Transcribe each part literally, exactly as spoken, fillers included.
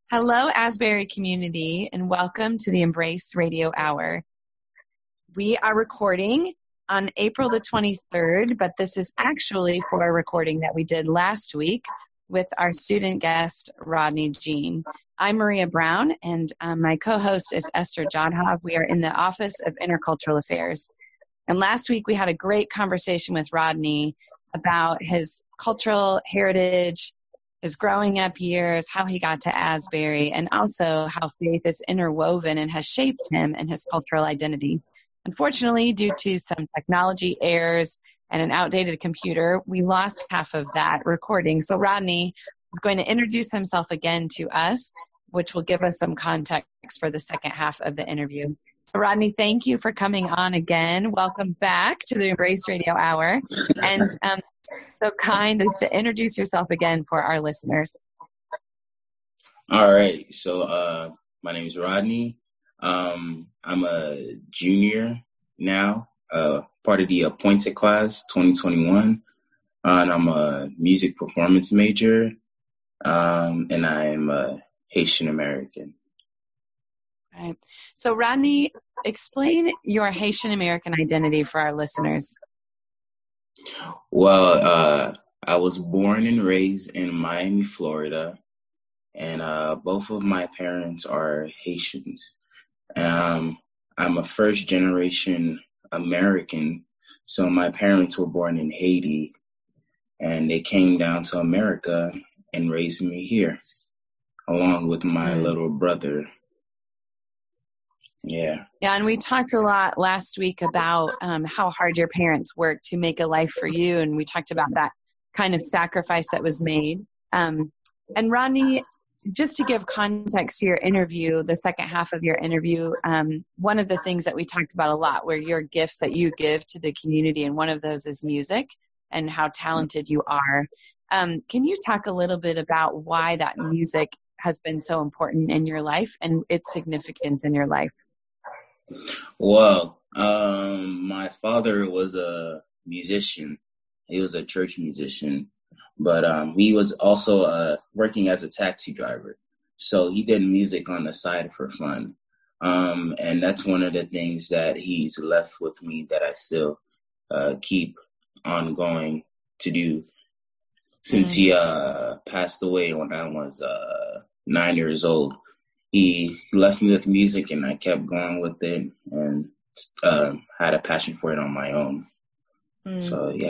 Hello, Asbury community, and welcome to the Embrace Radio Hour. We are recording on April the twenty-third, but this is actually for a recording that we did last week with our student guest, Rodney Jean. I'm Maria Brown, and um, my co-host is Esther Jodhov. We are in the Office of Intercultural Affairs. And last week we had a great conversation with Rodney about his cultural heritage, his growing up years, how he got to Asbury, and also how faith is interwoven and has shaped him and his cultural identity. Unfortunately, due to some technology errors and an outdated computer, we lost half of that recording. So Rodney is going to introduce himself again to us, which will give us some context for the second half of the interview. So Rodney, thank you for coming on again. Welcome back to the Embrace Radio Hour. And um, so kind as to introduce yourself again for our listeners. All right. So uh, my name is Rodney. Um, I'm a junior now, uh, part of the appointed class twenty twenty-one. Uh, and I'm a music performance major. Um, and I'm a Haitian American. All right. So Rodney, explain your Haitian American identity for our listeners. Well, uh, I was born and raised in Miami, Florida, and uh, both of my parents are Haitians. Um, I'm a first-generation American, so my parents were born in Haiti, and they came down to America and raised me here, along with my mm. little brother. Yeah. Yeah, and we talked a lot last week about um, how hard your parents worked to make a life for you, and we talked about that kind of sacrifice that was made. Um, and Rodney, just to give context to your interview, the second half of your interview, um, one of the things that we talked about a lot were your gifts that you give to the community, and one of those is music and how talented you are. Um, can you talk a little bit about why that music has been so important in your life and its significance in your life? Well, um, my father was a musician. He was a church musician, but um, he was also uh, working as a taxi driver. So he did music on the side for fun. Um, and that's one of the things that he's left with me that I still uh, keep on going to do since mm-hmm. he uh, passed away when I was uh, nine years old. He left me with music, and I kept going with it and uh, had a passion for it on my own. Mm. So, yeah.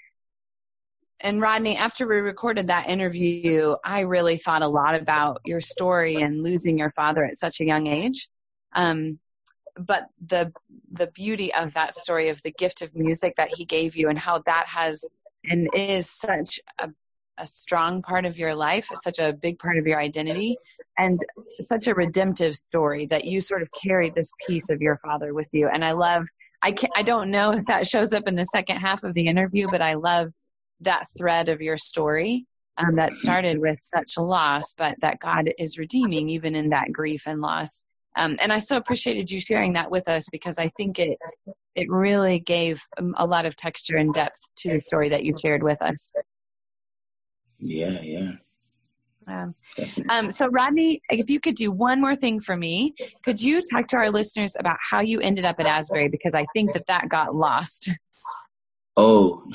And Rodney, after we recorded that interview, I really thought a lot about your story and losing your father at such a young age. Um, but the the beauty of that story, of the gift of music that he gave you, and how that has and is such a a strong part of your life, such a big part of your identity, and such a redemptive story that you sort of carry this piece of your father with you. And I love, I can't, I don't know if that shows up in the second half of the interview, but I love that thread of your story um, that started with such loss, but that God is redeeming even in that grief and loss. Um, and I so appreciated you sharing that with us, because I think it, it really gave a lot of texture and depth to the story that you shared with us. Yeah, yeah. Um, um, so, Rodney, if you could do one more thing for me, could you talk to our listeners about how you ended up at Asbury? Because I think that that got lost. Oh,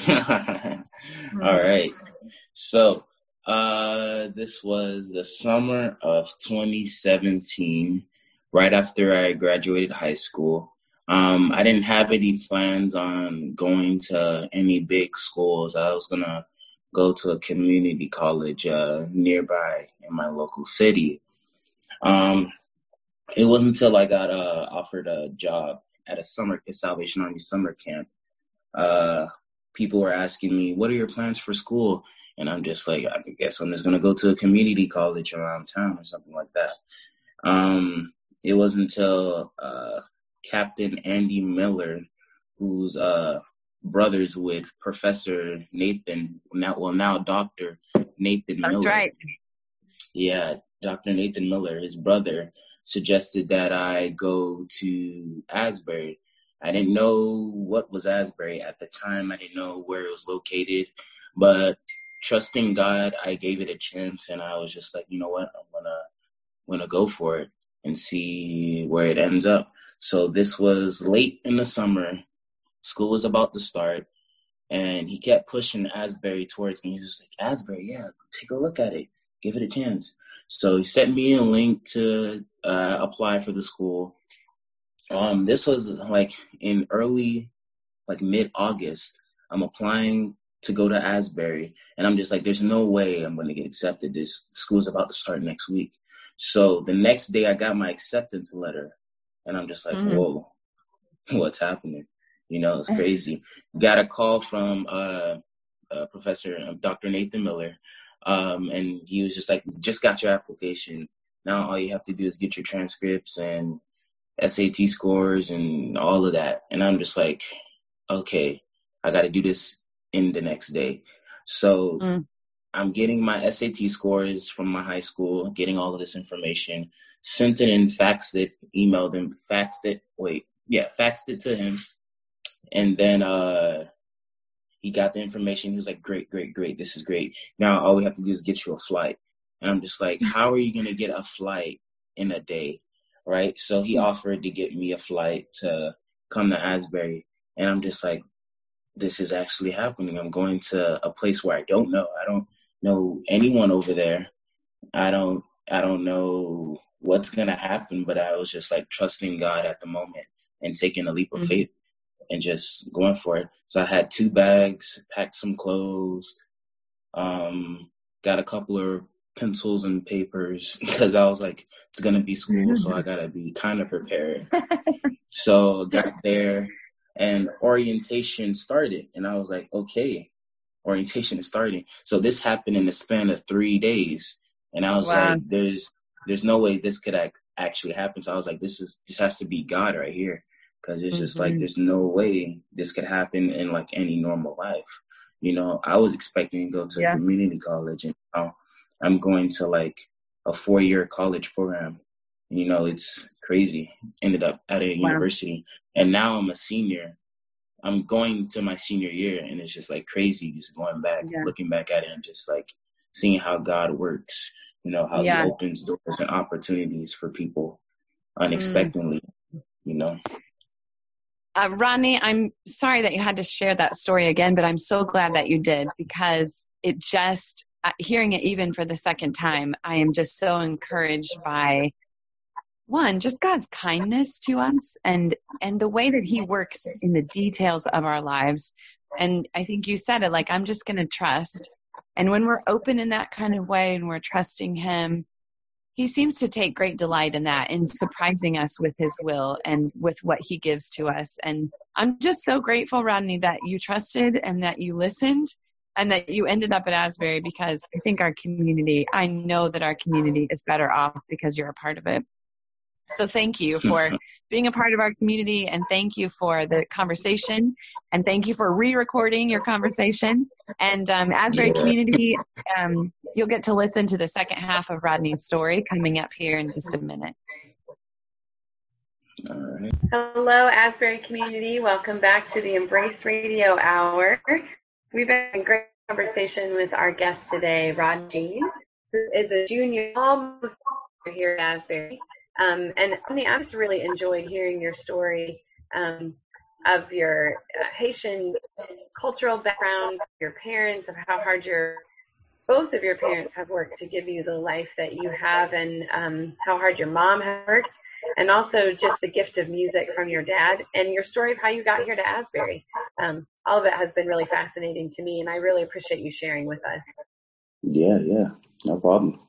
all right. So, uh, this was the summer of twenty seventeen, right after I graduated high school. Um, I didn't have any plans on going to any big schools. I was going to go to a community college uh, nearby in my local city. Um, it wasn't until I got uh, offered a job at a summer a Salvation Army summer camp. Uh, people were asking me, "What are your plans for school?" And I'm just like, I guess I'm just going to go to a community college around town or something like that. Um, it wasn't until uh, Captain Andy Miller, who's uh, brothers with Professor Nathan, now well now Doctor Nathan Miller. That's right. Yeah, Doctor Nathan Miller, his brother, suggested that I go to Asbury. I didn't know what was Asbury at the time. I didn't know where it was located, but trusting God, I gave it a chance, and I was just like, you know what, I'm gonna want to go for it and see where it ends up. So this was late in the summer. School was about to start, and he kept pushing Asbury towards me. He was like, Asbury, yeah, take a look at it. Give it a chance. So he sent me a link to uh, apply for the school. Um, this was like in early, like mid-August. I'm applying to go to Asbury, and I'm just like, there's no way I'm going to get accepted. This school's about to start next week. So the next day I got my acceptance letter, and I'm just like, mm-hmm. whoa, what's happening? You know, it's crazy. Got a call from uh, uh, Professor Doctor Nathan Miller, um, and he was just like, just got your application. Now all you have to do is get your transcripts and S A T scores and all of that. And I'm just like, okay, I got to do this in the next day. So mm. I'm getting my S A T scores from my high school, getting all of this information, sent it in, faxed it, emailed him, faxed it. Wait, yeah, faxed it to him. And then uh, he got the information. He was like, great, great, great. This is great. Now all we have to do is get you a flight. And I'm just like, how are you going to get a flight in a day? Right. So he offered to get me a flight to come to Asbury. And I'm just like, this is actually happening. I'm going to a place where I don't know. I don't know anyone over there. I don't, I don't know what's going to happen, but I was just like trusting God at the moment and taking a leap of mm-hmm. faith and just going for it. So I had two bags, packed some clothes, um, got a couple of pencils and papers because I was like, it's going to be school, mm-hmm. so I got to be kind of prepared. So got there. And orientation started, and I was like, okay, orientation is starting. So this happened in the span of three days, and I was wow. like, there's there's no way this could ac- actually happen. So I was like, this is this has to be God right here, because it's mm-hmm. just like there's no way this could happen in like any normal life. You know, I was expecting to go to yeah. a community college, and now I'm going to like a four-year college program. You know, it's crazy. Ended up at a wow. university. And now I'm a senior. I'm going to my senior year, and it's just like crazy just going back, yeah. looking back at it and just like seeing how God works, you know, how yeah. he opens doors and opportunities for people unexpectedly, mm. you know. Uh, Rodney, I'm sorry that you had to share that story again, but I'm so glad that you did, because it just, uh, hearing it even for the second time, I am just so encouraged by one, just God's kindness to us and, and the way that he works in the details of our lives. And I think you said it, like, I'm just going to trust. And when we're open in that kind of way and we're trusting him, he seems to take great delight in that, in surprising us with his will and with what he gives to us. And I'm just so grateful, Rodney, that you trusted and that you listened and that you ended up at Asbury, because I think our community, I know that our community is better off because you're a part of it. So thank you for being a part of our community, and thank you for the conversation, and thank you for re-recording your conversation. And um, Asbury yeah. community, um, you'll get to listen to the second half of Rodney's story coming up here in just a minute. All right. Hello, Asbury community. Welcome back to the Embrace Radio Hour. We've had a great conversation with our guest today, Rod Jean, who is a junior almost here at Asbury. Um, and I mean, I just really enjoyed hearing your story um, of your uh, Haitian cultural background, your parents, of how hard your both of your parents have worked to give you the life that you have, and um, how hard your mom has worked, and also just the gift of music from your dad, and your story of how you got here to Asbury. Um, all of it has been really fascinating to me, and I really appreciate you sharing with us. Yeah, yeah, no problem.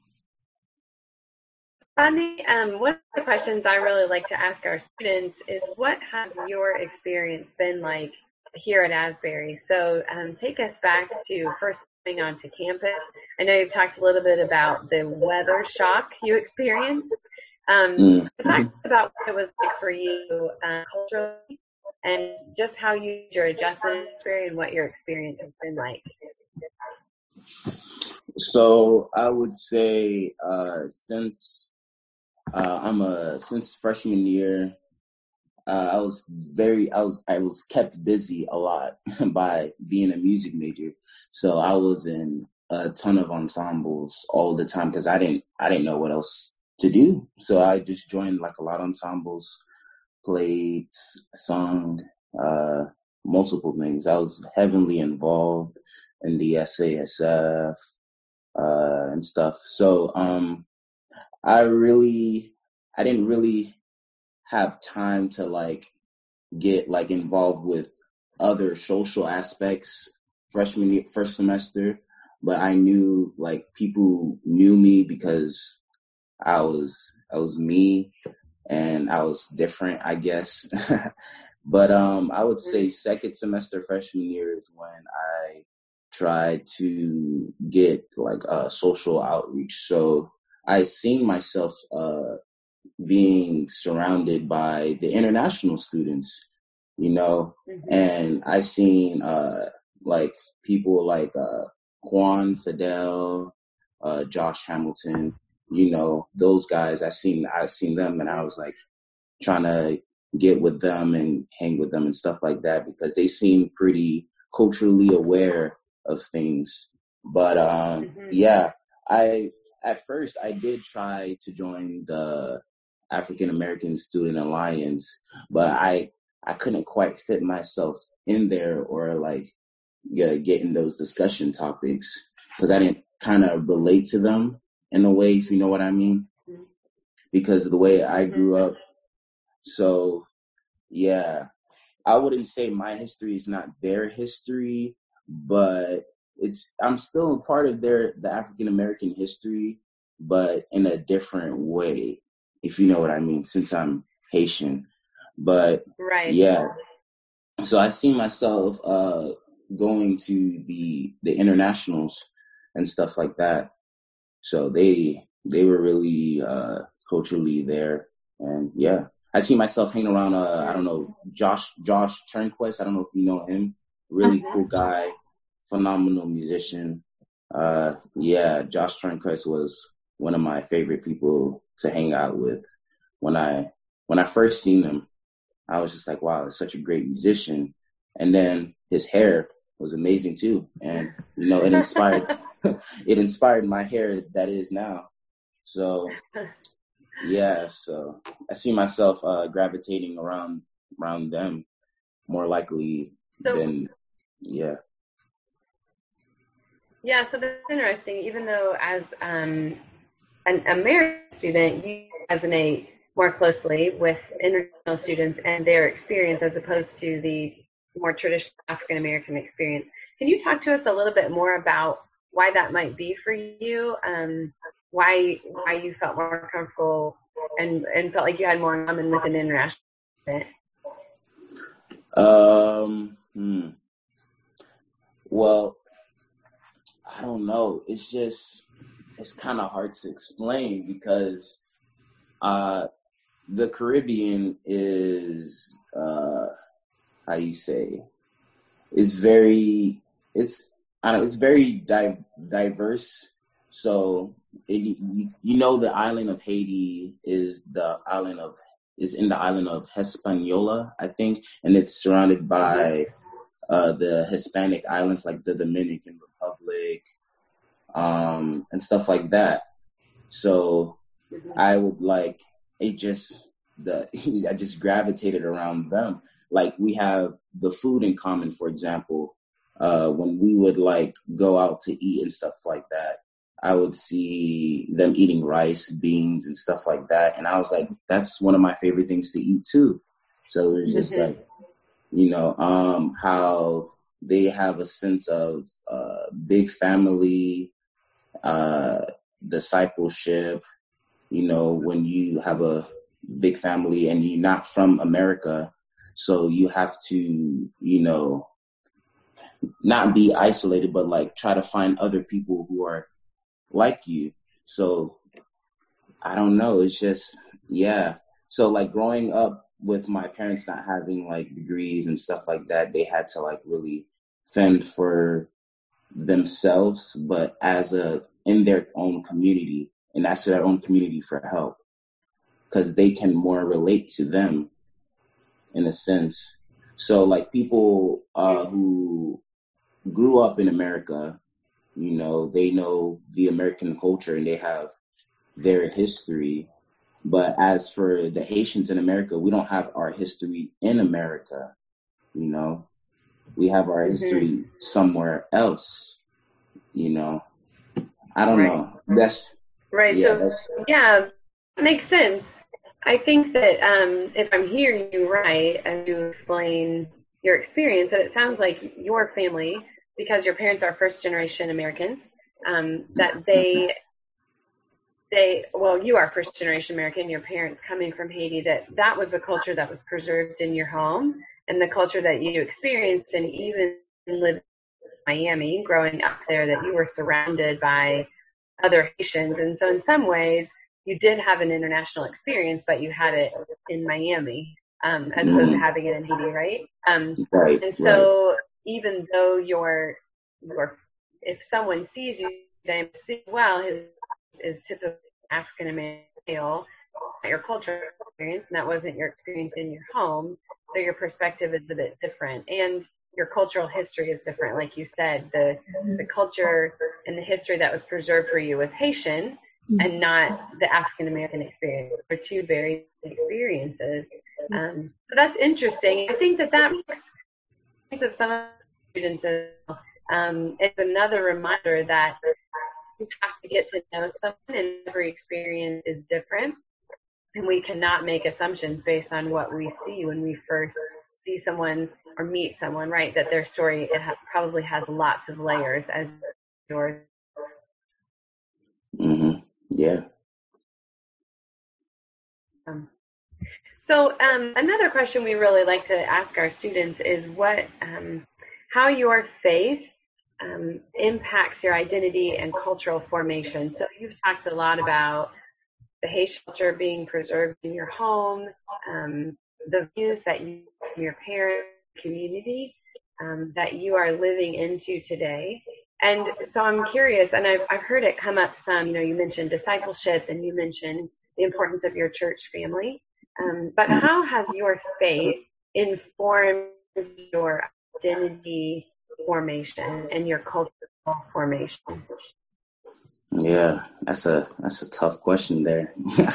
Rodney, um, one of the questions I really like to ask our students is, what has your experience been like here at Asbury? So um, take us back to first coming onto campus. I know you've talked a little bit about the weather shock you experienced. Um, mm-hmm. Talk about what it was like for you uh, culturally, and just how you did your adjustment experience and what your experience has been like. So I would say uh, since Uh, I'm a since freshman year, uh, I was very I was I was kept busy a lot by being a music major. So I was in a ton of ensembles all the time because I didn't I didn't know what else to do. So I just joined like a lot of ensembles, played, sung, uh, multiple things. I was heavily involved in the S A S F uh, and stuff. So um, I really, I didn't really have time to like get like involved with other social aspects freshman year, first semester, but I knew like people knew me because I was I was me and I was different, I guess. But um, I would say second semester freshman year is when I tried to get like a social outreach. So I seen myself uh, being surrounded by the international students, you know, mm-hmm. and I seen uh, like people like uh, Juan Fidel, uh, Josh Hamilton, you know, those guys. I seen I seen them, and I was like trying to get with them and hang with them and stuff like that because they seem pretty culturally aware of things. But um, mm-hmm. yeah, I at first I did try to join the African American Student Alliance, but I I couldn't quite fit myself in there or like yeah, get in those discussion topics because I didn't kind of relate to them in a way, if you know what I mean, because of the way I grew up. So yeah, I wouldn't say my history is not their history, but it's I'm still a part of their the African American history, but in a different way, if you know what I mean, since I'm Haitian. But right. yeah, so I see myself uh, going to the the internationals and stuff like that. So they they were really uh, culturally there, and yeah, I see myself hanging around. Uh, I don't know Josh Josh Turnquist. I don't know if you know him. Really cool guy, phenomenal musician. Uh, yeah, Josh Turnquist was one of my favorite people to hang out with. When I when I first seen him, I was just like, wow, it's such a great musician. And then his hair was amazing too, and you know, it inspired it inspired my hair that is now. So yeah, so I see myself uh, gravitating around around them more likely so, than yeah. Yeah, so that's interesting. Even though as um, an American student, you resonate more closely with international students and their experience as opposed to the more traditional African American experience. Can you talk to us a little bit more about why that might be for you? Um, why why you felt more comfortable and, and felt like you had more in common with an international student? Um. Hmm. Well, I don't know. It's just it's kind of hard to explain because uh, the Caribbean is uh, how you say is very it's I don't know, it's very di- diverse. So it, you, you know the island of Haiti is the island of is in the island of Hispaniola, I think, and it's surrounded by uh, the Hispanic islands like the Dominican Republic um, and stuff like that. So I would like it just the I just gravitated around them. Like we have the food in common, for example. Uh, when we would like go out to eat and stuff like that, I would see them eating rice, beans, and stuff like that. And I was like, that's one of my favorite things to eat too. So it was just mm-hmm. like, you know, um, how they have a sense of uh, big family, uh, discipleship. You know, when you have a big family and you're not from America, so you have to, you know, not be isolated, but like try to find other people who are like you. So I don't know. It's just, yeah. So like growing up with my parents not having like degrees and stuff like that, they had to like really fend for themselves, but as a, in their own community and ask their own community for help because they can more relate to them in a sense. So like people uh, who grew up in America, you know, they know the American culture and they have their history. But as for the Haitians in America, we don't have our history in America. You know, we have our mm-hmm. history somewhere else. You know, I don't right. know. That's right. Yeah, so that's, yeah, that makes sense. I think that um, if I'm hearing you right, as you explain your experience, that it sounds like your family, because your parents are first generation Americans, um, that they, they, well, you are first generation American, your parents coming from Haiti, that that was the culture that was preserved in your home and the culture that you experienced, and even living in Miami, growing up there, that you were surrounded by other Haitians. And so in some ways, you did have an international experience, but you had it in Miami, um, as opposed to having it in Haiti, right? Um, right. And so right. even though you're, you're, if someone sees you, they see, well, his is typically African American male, your cultural experience, and that wasn't your experience in your home. So your perspective is a bit different, and your cultural history is different. Like you said, the the culture and the history that was preserved for you was Haitian, and not the African American experience. They're two very different experiences. Um, so that's interesting. I think that that makes of some students, um, it's another reminder that you have to get to know someone, and every experience is different. And we cannot make assumptions based on what we see when we first see someone or meet someone, right? That their story it ha- probably has lots of layers as yours. Mm-hmm. Yeah. Um, so um, another question we really like to ask our students is what, um, how your faith um, impacts your identity and cultural formation. So you've talked a lot about the Haitian culture being preserved in your home, um, the views that you, your parent community, um, that you are living into today. And so I'm curious, and I've, I've heard it come up some, you know, you mentioned discipleship and you mentioned the importance of your church family. Um, but how has your faith informed your identity formation and your cultural formation? Yeah, that's a that's a tough question there.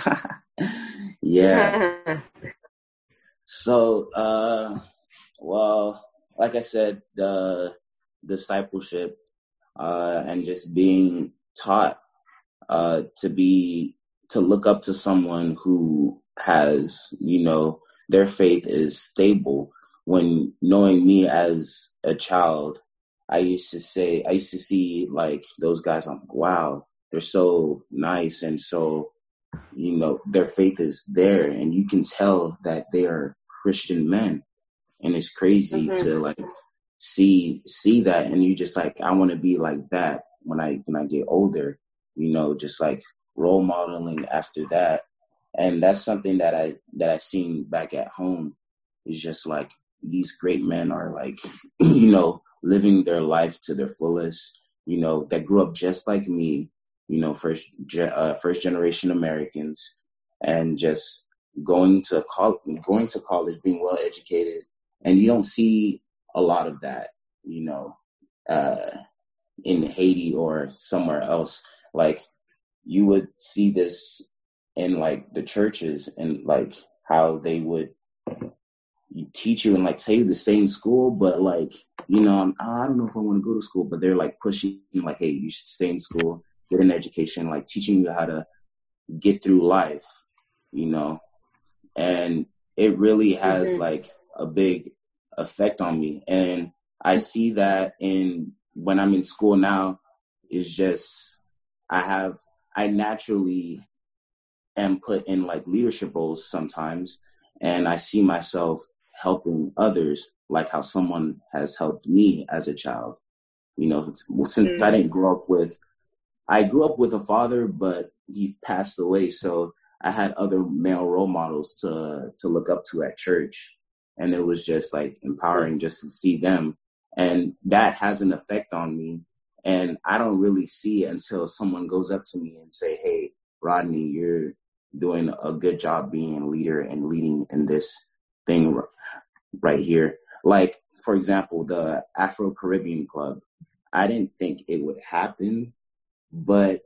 Yeah. So, uh, well, like I said, the discipleship uh, and just being taught uh, to be to look up to someone who has, you know, their faith is stable. When knowing me as a child, I used to say, I used to see like those guys, I'm like, wow, they're so nice. And so, you know, their faith is there and you can tell that they are Christian men. And it's crazy mm-hmm. to like see, see that. And you just like, I want to be like that when I, when I get older, you know, just like role modeling after that. And that's something that I, that I seen back at home is just like, these great men are like, you know, living their life to their fullest, you know, that grew up just like me, you know, first, uh, first generation Americans, and just going to college, going to college, being well educated. And you don't see a lot of that, you know, uh, in Haiti or somewhere else. Like you would see this in like the churches and like how they would teach you and like take you to the same school, but like, you know, I'm, I don't know if I want to go to school, but they're like pushing you like, hey, you should stay in school, get an education, like teaching you how to get through life, you know, and it really has mm-hmm. like a big effect on me. And I see that in when I'm in school now, is just, I have, I naturally am put in like leadership roles sometimes. And I see myself helping others, like how someone has helped me as a child. You know, since mm-hmm. I didn't grow up with, I grew up with a father, but he passed away. So I had other male role models to to look up to at church. And it was just like empowering just to see them. And that has an effect on me. And I don't really see it until someone goes up to me and say, hey, Rodney, you're doing a good job being a leader and leading in this thing right here. Like, for example, the Afro-Caribbean Club, I didn't think it would happen, but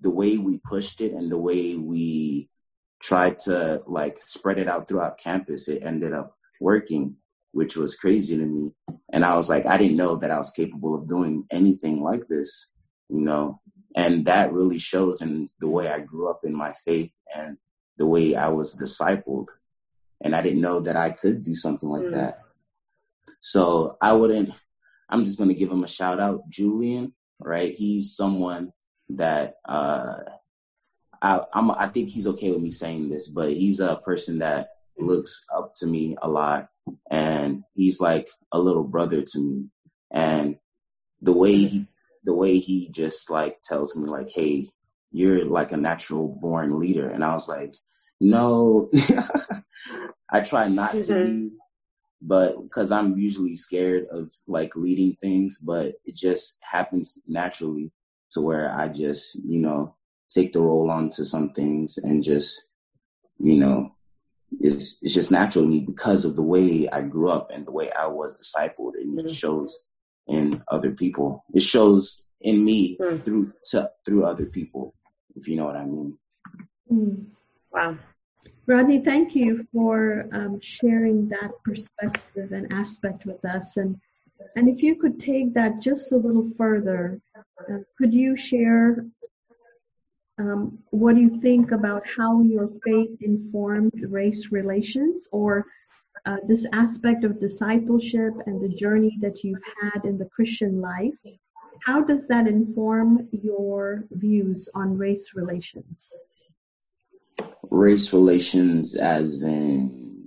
the way we pushed it and the way we tried to like spread it out throughout campus, it ended up working, which was crazy to me. And I was like, I didn't know that I was capable of doing anything like this, you know, and that really shows in the way I grew up in my faith and the way I was discipled. And I didn't know that I could do something like mm. that. So I wouldn't, I'm just going to give him a shout out, Julian, right? He's someone that, uh, I, I'm, I think he's okay with me saying this, but he's a person that looks up to me a lot, and he's like a little brother to me. And the way he, the way he just like tells me like, hey, you're like a natural born leader. And I was like, no, I try not mm-hmm. to be, but because I'm usually scared of like leading things, but it just happens naturally to where I just, you know, take the role onto some things and just, you know, it's it's just natural to me because of the way I grew up and the way I was discipled, and it shows in other people. It shows in me mm. through to, through other people, if you know what I mean. Mm. Wow. Rodney, thank you for um, sharing that perspective and aspect with us. And and if you could take that just a little further, uh, could you share um, what you think about how your faith informed race relations, or uh, this aspect of discipleship and the journey that you've had in the Christian life? How does that inform your views on race relations? Race relations as in,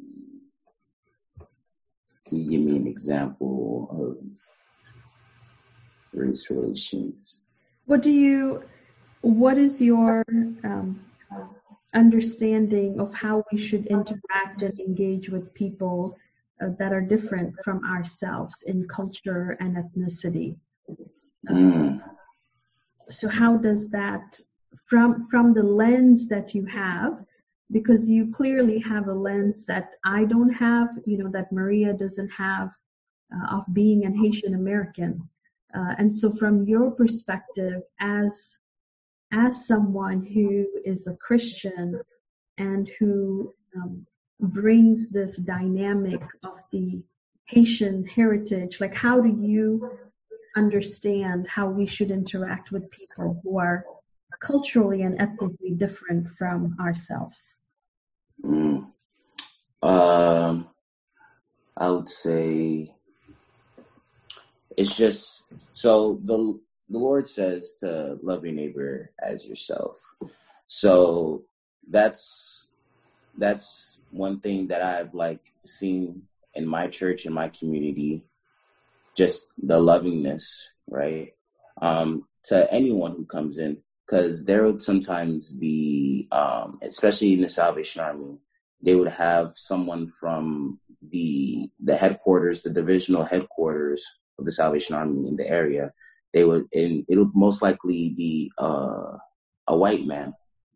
can you give me an example of race relations? What do you, what is your um, understanding of how we should interact and engage with people uh, that are different from ourselves in culture and ethnicity? Mm. So how does that, from from the lens that you have, because you clearly have a lens that I don't have, you know, that Maria doesn't have, uh, of being an Haitian American. Uh, and so from your perspective as as someone who is a Christian and who um, brings this dynamic of the Haitian heritage, like how do you understand how we should interact with people who are culturally and ethnically different from ourselves? Mm. Um, I would say it's just, so the the Lord says to love your neighbor as yourself. So that's that's one thing that I've like seen in my church, in my community, just the lovingness, right? Um, to anyone who comes in. Because there would sometimes be, um, especially in the Salvation Army, they would have someone from the the headquarters, the divisional headquarters of the Salvation Army in the area. They would, and it would most likely be uh, a white man.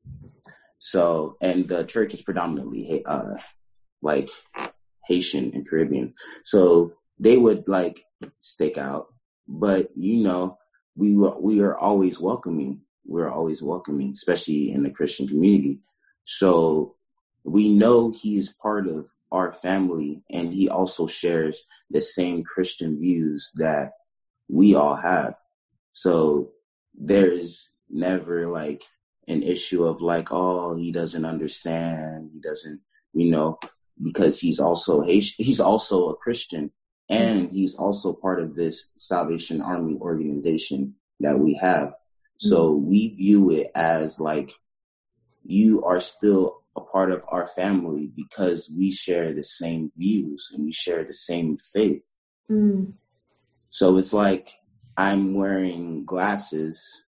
So, and the church is predominantly uh, like Haitian and Caribbean. So they would like stick out, but you know, we were we are always welcoming. We're always welcoming, especially in the Christian community. So we know he's part of our family, and he also shares the same Christian views that we all have. So there's never like an issue of like, oh, he doesn't understand. He doesn't, you know, because he's also Haitian, he's also a Christian, and he's also part of this Salvation Army organization that we have. So we view it as like, you are still a part of our family because we share the same views and we share the same faith. Mm. So it's like I'm wearing glasses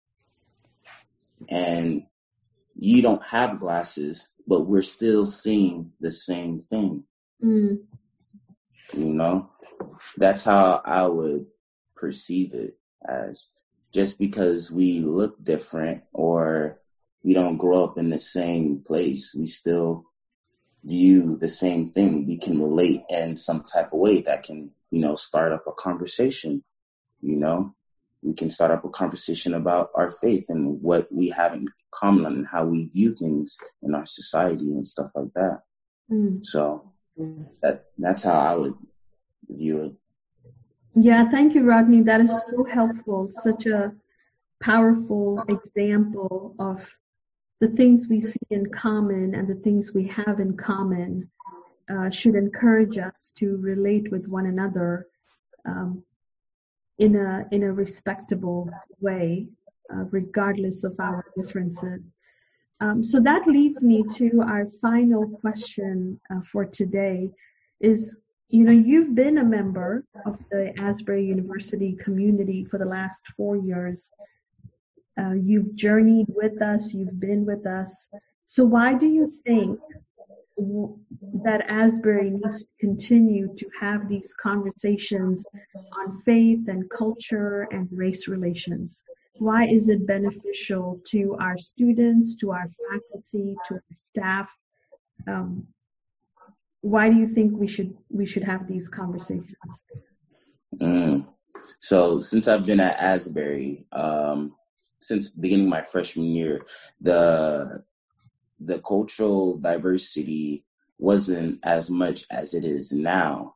and you don't have glasses, but we're still seeing the same thing. Mm. You know, that's how I would perceive it as. Just because we look different or we don't grow up in the same place, we still view the same thing. We can relate in some type of way that can, you know, start up a conversation. You know, we can start up a conversation about our faith and what we have in, common on how we view things in our society and stuff like that. Mm. So that that's how I would view it. Yeah, thank you, Rodney. That is so helpful. Such a powerful example of the things we see in common and the things we have in common uh, should encourage us to relate with one another um, in a in a respectable way, uh, regardless of our differences. Um, so that leads me to our final question uh, for today is, you know, you've been a member of the Asbury University community for the last four years. Uh, you've journeyed with us, you've been with us. So why do you think w- that Asbury needs to continue to have these conversations on faith and culture and race relations? Why is it beneficial to our students, to our faculty, to our staff? Um, why do you think we should we should have these conversations? Mm. So since I've been at Asbury, um, since beginning my freshman year, the the cultural diversity wasn't as much as it is now.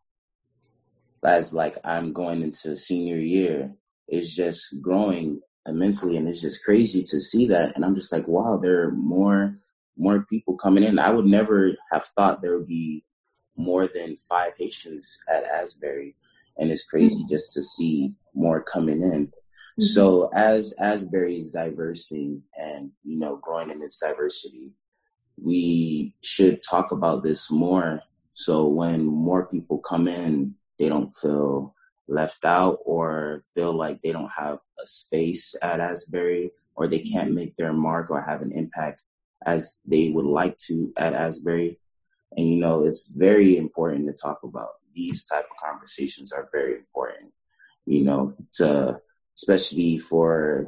As like I'm going into senior year, it's just growing immensely, and it's just crazy to see that. And I'm just like, wow, there are more more people coming in. I would never have thought there would be more than five Haitians at Asbury, and it's crazy mm-hmm. just to see more coming in. Mm-hmm. So as Asbury is diversing and, you know, growing in its diversity, we should talk about this more. So when more people come in, they don't feel left out or feel like they don't have a space at Asbury, or they can't make their mark or have an impact as they would like to at Asbury. And, you know, it's very important to talk about. These type of conversations are very important, you know, to especially for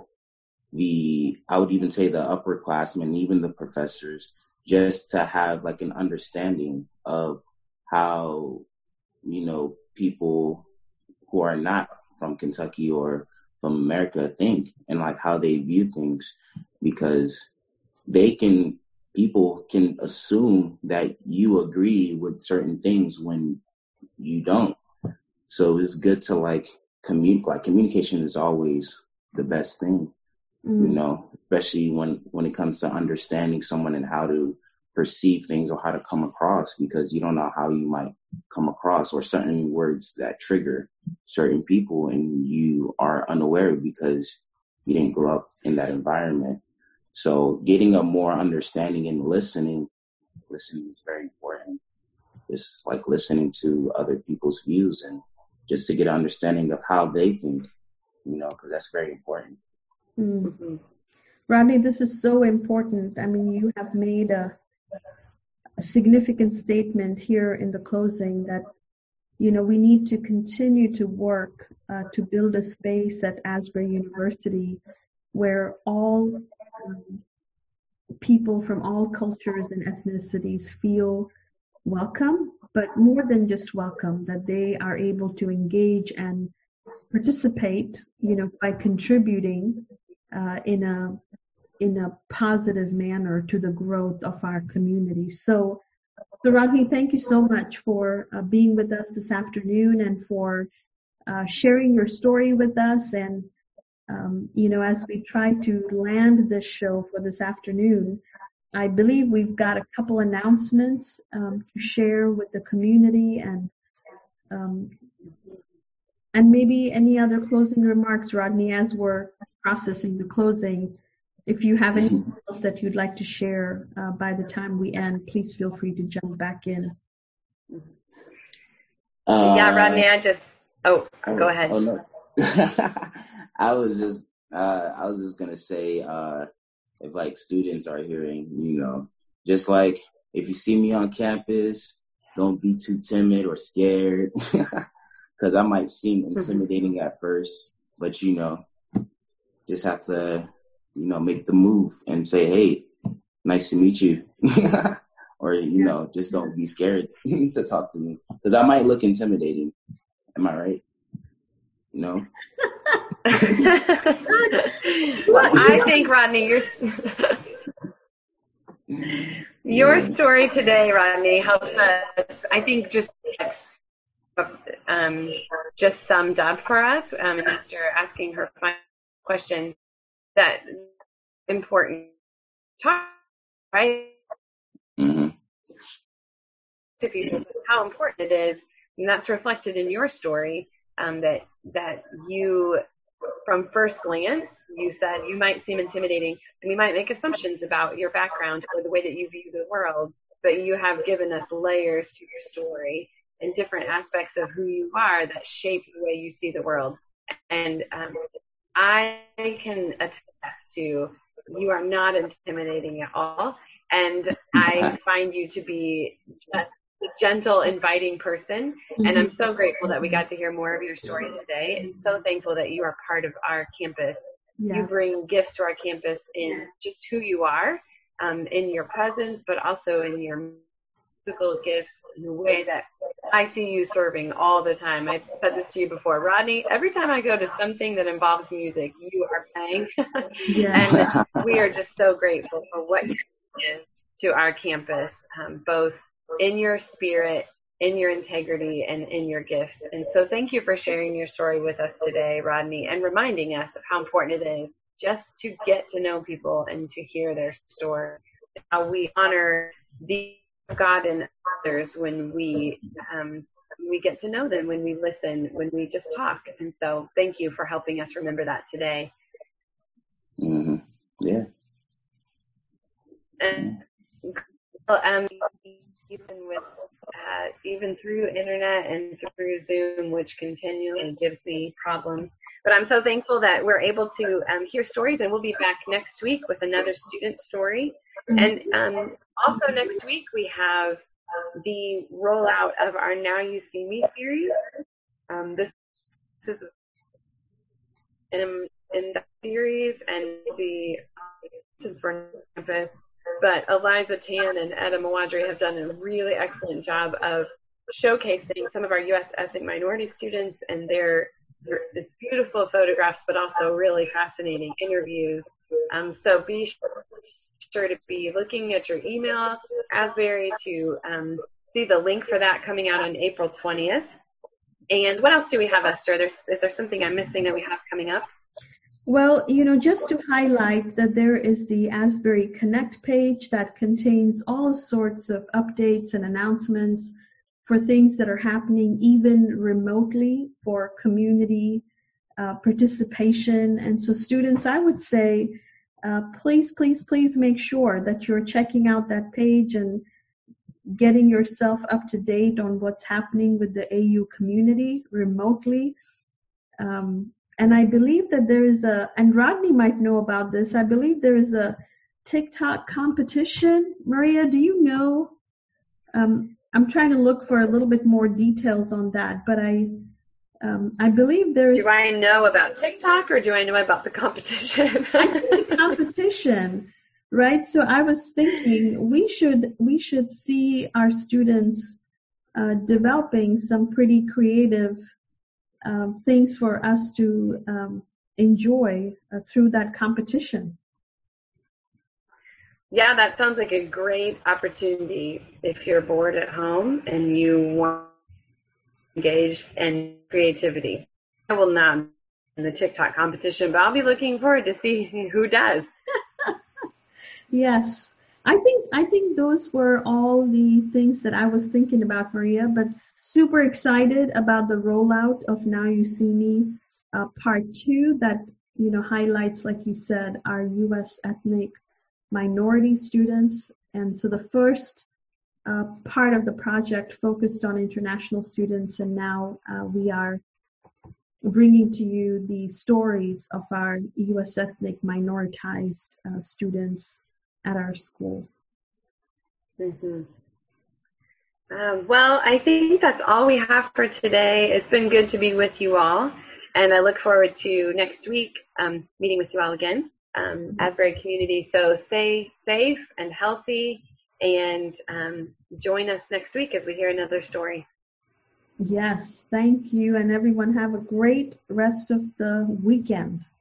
the, I would even say the upperclassmen, even the professors, just to have like an understanding of how, you know, people who are not from Kentucky or from America think and like how they view things, because they can, people can assume that you agree with certain things when you don't. So it's good to like communicate. Like communication is always the best thing, mm. you know, especially when, when it comes to understanding someone and how to perceive things or how to come across, because you don't know how you might come across, or certain words that trigger certain people and you are unaware because you didn't grow up in that environment. So getting a more understanding and listening, listening is very important. It's like listening to other people's views and just to get an understanding of how they think, you know, because that's very important. Mm-hmm. Rodney, this is so important. I mean, you have made a, a significant statement here in the closing that, you know, we need to continue to work uh, to build a space at Asbury University where all um, people from all cultures and ethnicities feel welcome, but more than just welcome, that they are able to engage and participate, you know, by contributing uh, in a in a positive manner to the growth of our community. So, so Rodney, thank you so much for uh, being with us this afternoon and for uh, sharing your story with us. And, um, you know, as we try to land this show for this afternoon, I believe we've got a couple announcements um, to share with the community, and um, and maybe any other closing remarks, Rodney, as we're processing the closing. If you have anything else that you'd like to share uh, by the time we end, please feel free to jump back in. Uh, yeah, Rodney, I just, oh, oh go ahead. Oh, no. I was just, uh, I was just going to say, uh, if like students are hearing, you know, just like if you see me on campus, don't be too timid or scared, because I might seem intimidating mm-hmm. at first, but, you know, just have to, you know, make the move and say, hey, nice to meet you. Or, you yeah. know, just don't be scared to talk to me, because I might look intimidating. Am I right? You know? Well, I think, Rodney, you're Your story today, Rodney, helps us, I think, just um, just summed up for us. Um, and after asking her final question, that important talk, right? Mm-hmm. To people, how important it is, and that's reflected in your story. Um, that that you, from first glance, you said you might seem intimidating, and we might make assumptions about your background or the way that you view the world, but you have given us layers to your story and different aspects of who you are that shape the way you see the world. And um, I can attest to you are not intimidating at all, and I find you to be just a gentle, inviting person, and I'm so grateful that we got to hear more of your story today, and so thankful that you are part of our campus. Yeah. You bring gifts to our campus in just who you are, um, in your presence, but also in your musical gifts, in the way that I see you serving all the time. I've said this to you before, Rodney, every time I go to something that involves music, you are playing. Yeah. And we are just so grateful for what you give to our campus, um, both in your spirit, in your integrity, and in your gifts. And so thank you for sharing your story with us today, Rodney, and reminding us of how important it is just to get to know people and to hear their story, how we honor the God and others when we um, we get to know them, when we listen, when we just talk. And so thank you for helping us remember that today. Mm-hmm. Yeah. And um, even with uh, even through internet and through Zoom, which continually gives me problems. But I'm so thankful that we're able to um, hear stories, and we'll be back next week with another student story. And um, also next week we have the rollout of our Now You See Me series. Um, this is in, in that series, and the since we're on campus, but Eliza Tan and Etta Mawadri have done a really excellent job of showcasing some of our U S ethnic minority students and their, their it's beautiful photographs, but also really fascinating interviews. Um, so be sure, sure to be looking at your email, Asbury, to um, see the link for that coming out on April twentieth. And what else do we have, Esther? There, is there something I'm missing that we have coming up? Well, you know, just to highlight that there is the Asbury Connect page that contains all sorts of updates and announcements for things that are happening even remotely for community uh, participation. And so students, I would say, uh, please, please, please make sure that you're checking out that page and getting yourself up to date on what's happening with the A U community remotely. Um, And I believe that there is a, and Rodney might know about this, I believe there is a TikTok competition. Maria, do you know? Um, I'm trying to look for a little bit more details on that, but I um, I believe there is. Do I know about TikTok, or do I know about the competition? I think the competition, right? So I was thinking we should, we should see our students uh, developing some pretty creative Um, things for us to um, enjoy uh, through that competition. Yeah, that sounds like a great opportunity if you're bored at home and you want to engage in creativity. I will not in the TikTok competition, but I'll be looking forward to see who does. Yes, I think I think those were all the things that I was thinking about, Maria, but super excited about the rollout of Now You See Me uh, part two that, you know, highlights, like you said, our U S ethnic minority students. And so the first uh, part of the project focused on international students, and now uh, we are bringing to you the stories of our U S ethnic minoritized uh, students at our school. Mm-hmm. Um, well, I think that's all we have for today. It's been good to be with you all, and I look forward to next week um, meeting with you all again, um, Asbury community. So stay safe and healthy, and um, join us next week as we hear another story. Yes, thank you, and everyone have a great rest of the weekend.